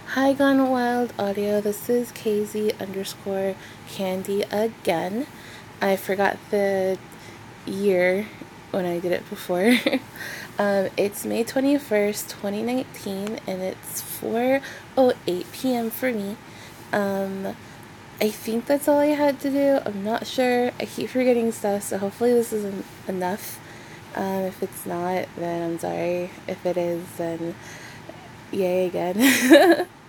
Hi Gone Wild Audio, this is KZ underscore Candy again. I forgot the year when I did it before. It's May 21st, 2019, and it's 4:08 p.m. for me. I think that's all I had to do. I'm not sure. I keep forgetting stuff, so hopefully this isn't enough. If it's not, then I'm sorry. If it is, then yay again.